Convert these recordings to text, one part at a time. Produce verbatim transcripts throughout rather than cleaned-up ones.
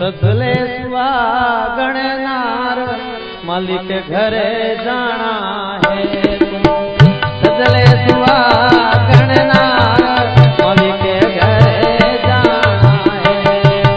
सजले सुहागण नार मालिक घरे जाना है। सजले सुहागण नार मालिक घरे जाना है।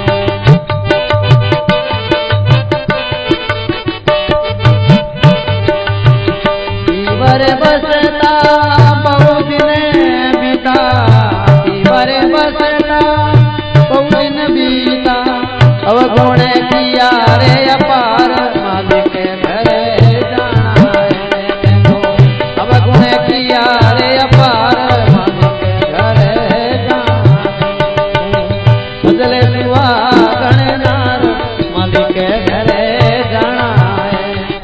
ईवर बसता बहु दिन बीता, ईवर बसता बहु दिन बीता, अब गुण किया रे अपार मालिक घरे जाना है। अब गुण किया रे अपार मालिक घरे जाना है। सजले सुहागण नार मालिक घरे जाना है।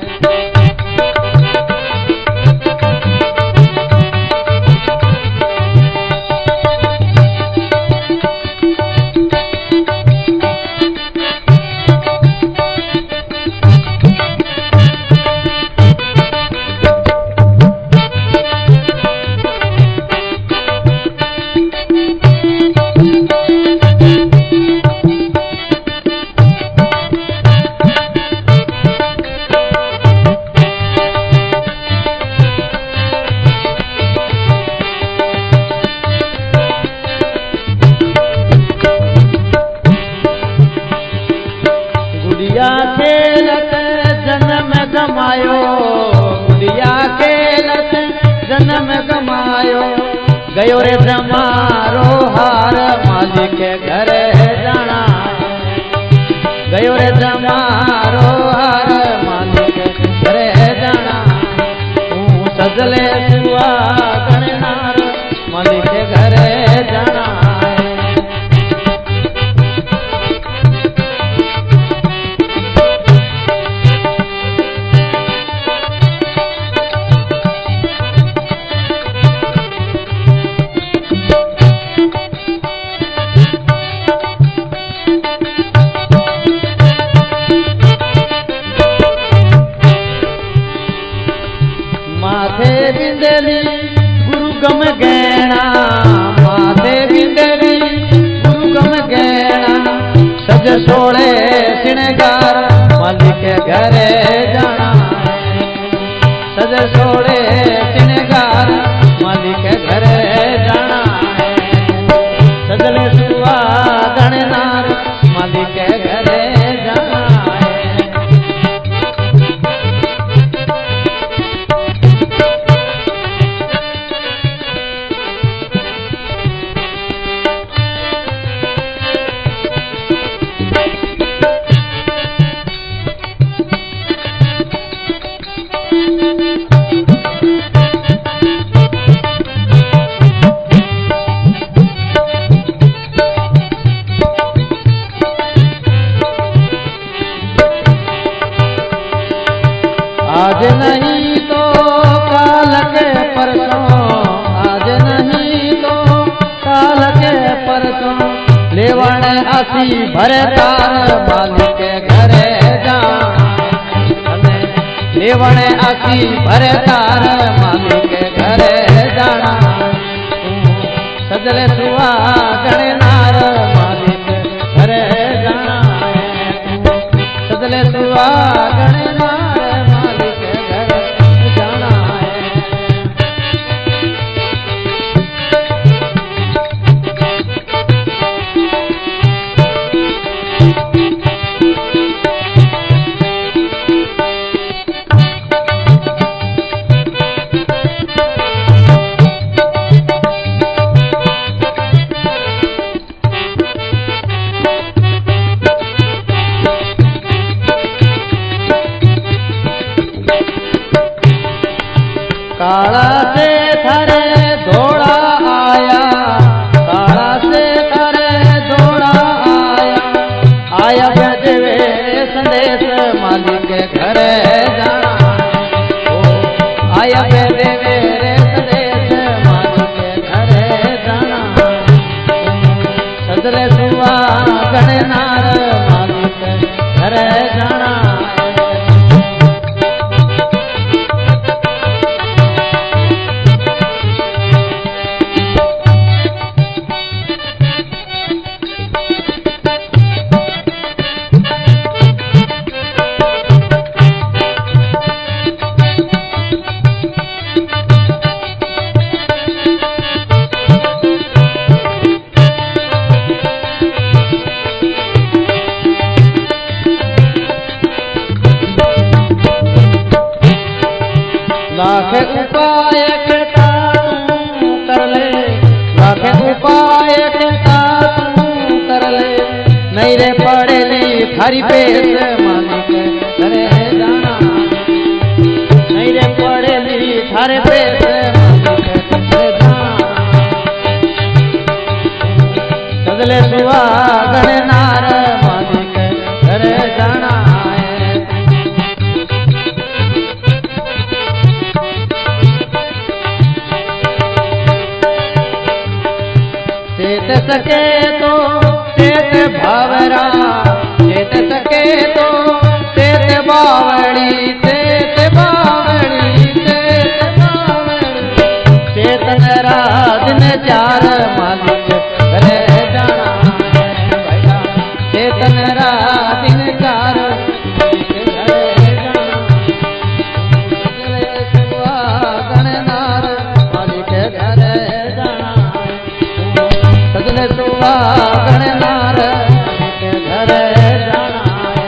खेलत जन्म गमायो, गुड़िया खेलत जन्म गमायो, गयो रे जमारो हार मालिक घरे जाना है। गयो रे जमारो हार मालिक घरे जाना है। सजले सुहागण नार मालिक घरे जाना है। माथे बिंदली गुरु गम गैणा, माथे बिंदली गुरु गम गैणा, सज सोड़े सिणगार मालिक घरे जाना है। सज सोड़े सिणगार मालिक घरे जाना है। सजले सुहागण नार मालिक घरे जाना है। आज नहीं तो काल के परसों, आज नहीं तो काल के परसों, लेवण आसी भरतार मालिक घरे जाना है। लेवण आसी भरतार मालिक घरे जाना है। सजले सुहागण नार मालिक घरे जाना है। सजले सुहागण नार काला से थारे धोड़ा आया, काला से थारे धोड़ा आया, आया भेजवे संदेश मालिक घरे जाना है। आया भेजवे संदेश मालिक घरे जाना है। सजले सुहागण नार मालिक घरे जाना है। लाख उपाय करता तू कर ले, लाख उपाय करता तू कर ले, नहीं रे पड़ेली थारी पेश मालिक घरे जाना, नहीं रे पड़ेली थारे पेश मालिक घरे जाना। सजले सुहागण नार मालिक घरे जाना है। चेत सके तो चेत भावरा, चेत सके तो चेत बावड़ी, चेत बावड़ी, चेत बावड़ी, चेतन रात में चार मालिक घरे जाना है भैया, चेतन रात में चार मालिक घरे जाना। सजले सुहागण नार मालिक घरे जाना, सजले सुहागण नार घरे जाना है।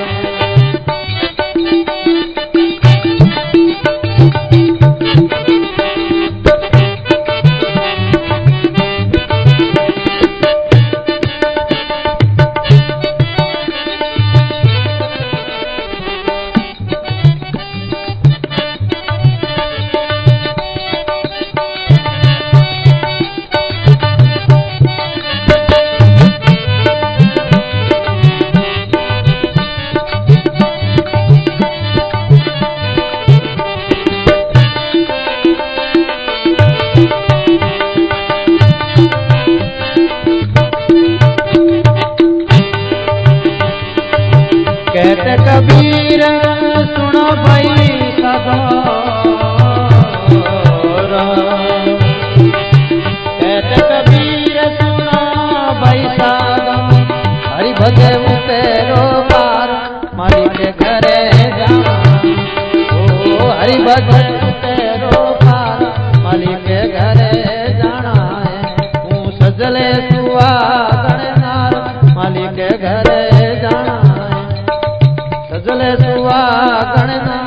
कहते कबीर सुनो भाई सदोरा, कहते कबीर सुनो भाई सदो, हरि भजे तेरो पार मालिक घरे जाना, ओ हरि भजे तेरो पार मालिक घरे जाना है। हूँ सजले सुहागण नार मालिक घरे जाना है, सजले सुहागण नार